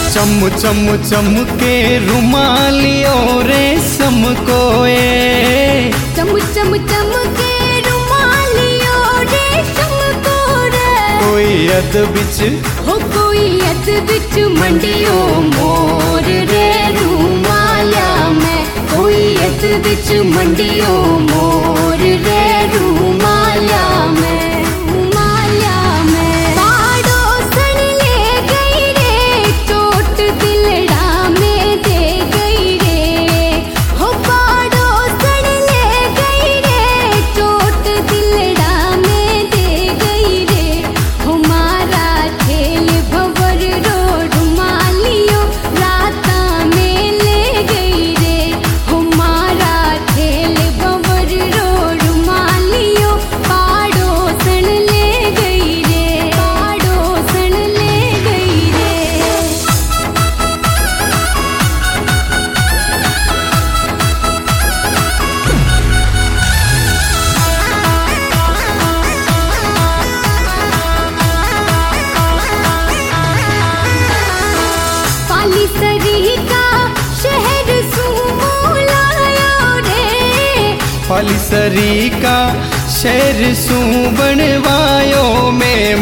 चम चम चमके रुमालियों रेशम कोए, चम चम चमके रुमालियों रेशम कोरे। कोई अद बिच हो कोई अद बिच मंडियो मोर रे रुमालिया में, कोई अद बिच मंडियो मोर रे रुमालिया में। पालीसरी का शहर सू बनवायो में,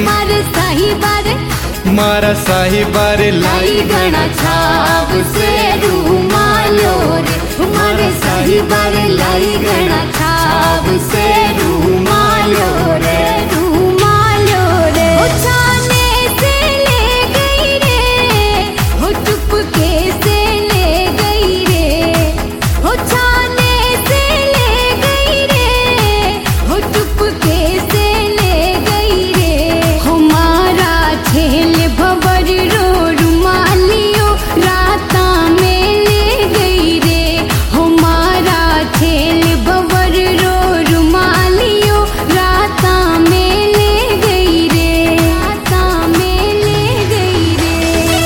मारा साहिबार लाई गणा छाव से रुमालो रे, मारे साहिबार लाई गणा छाव से रुमालो रे, रुमालो रे। हो छाने से ले गई रे, हो चुपके से ले गई रे, हो छाने से ले गई रे, हो चुपके से ले गई रे। हो मारा छेल भवर रो रुमालियो राता में ले गई रे, हो मारा छेल भवर रो रुमालियो राता में ले गई रे, राता में ले गई रे।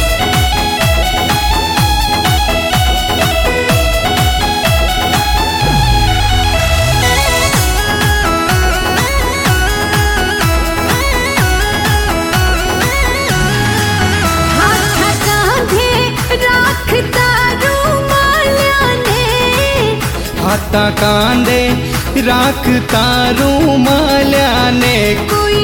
हाथा कांधे राखता रुमालिया ने, कोई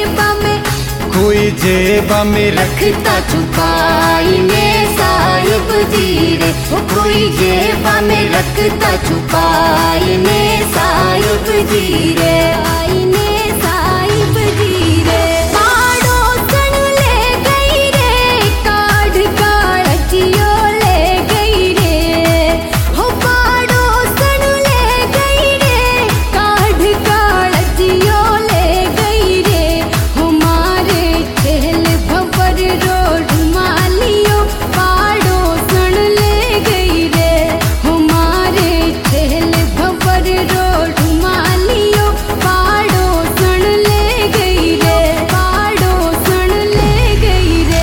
जेबा में रखता छुपाई में साहिब जी रे, कोई जेबा में रखता छुपाई में साहिब जी रे, आई में साहिब जी रे। पाड़ोसन ले गई रे, काढ़ काढ़ियो ले गई रे, हो पाड़ोसन ले गई रे, काढ़ काढ़ियो ले गई रे। हमारे ठेल भवर रो रुमालियो पाड़ोसन ले गई रे, हमारे ठेल भवर रो रुमालियो पाड़ोसन ले गई रे, पाड़ोसन ले गई रे।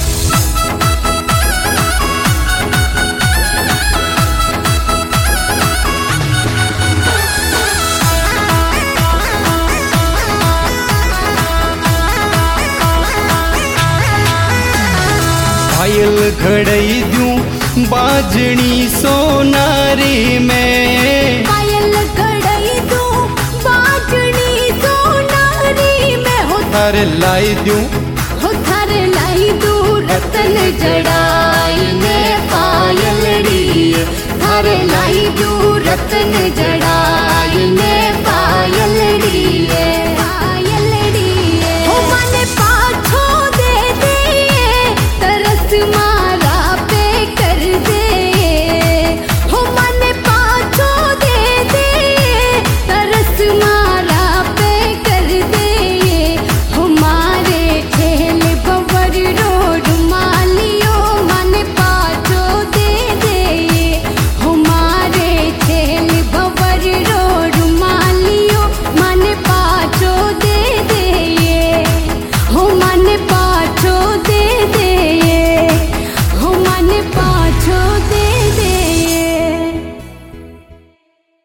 पायल घड़ई दूं बाजनी सोनारी में, पायल घड़ई दूं बाजनी सोनारी में। हो थार लाई दूं, हो थार लाई दूं रतन जड़ाई ने पायल री, थार लाई दूं रतन जड़ाई ने पायल